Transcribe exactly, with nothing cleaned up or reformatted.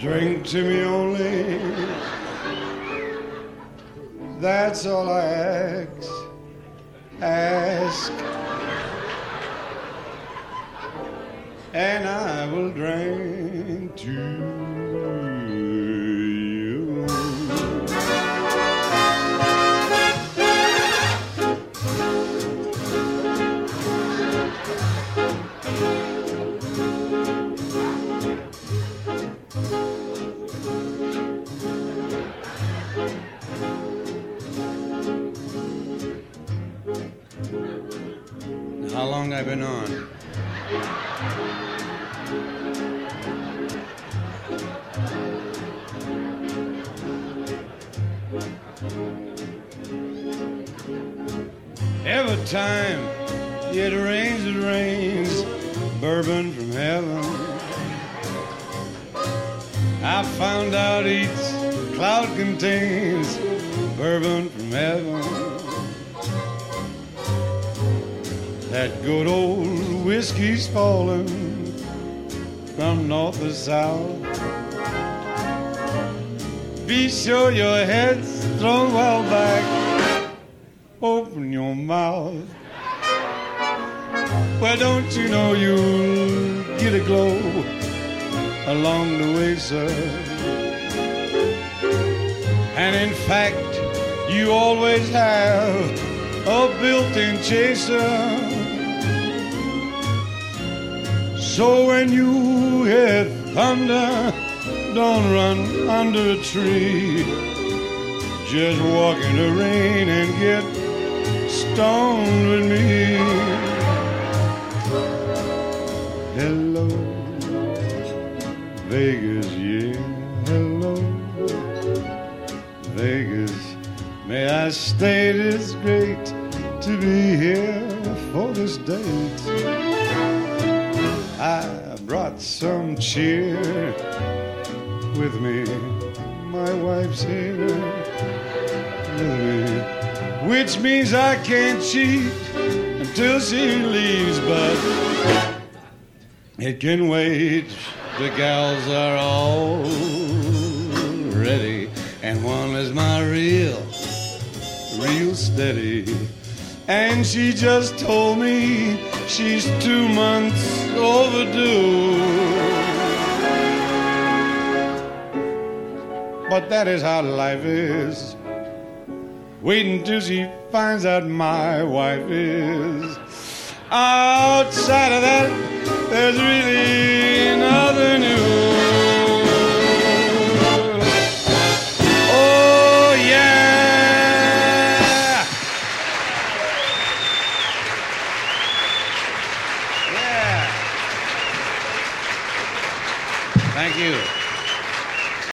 drink to me only. That's all I ask. Ask. And I will drink to you. How long I've been on? Every time it rains, it rains bourbon from heaven. I found out each cloud contains bourbon from heaven. That good old whiskey's falling from north to south. Be sure your head's thrown well back. Open your mouth. Well, don't you know you'll get a glow along the way, sir? And in fact, you always have a built-in chaser. So when you hear thunder, don't run under a tree. Just walk in the rain and get stoned with me. Hello, Vegas, yeah, hello, Vegas. May I state it's great to be here for this date. I brought some cheer with me. My wife's here with me, which means I can't cheat until she leaves, but it can wait. The gals are all ready, and one is my real, real steady. And she just told me she's two months overdue. But that is how life is. Wait until she finds out my wife is. Outside of that, there's really nothing new. Oh, yeah. Yeah. Thank you.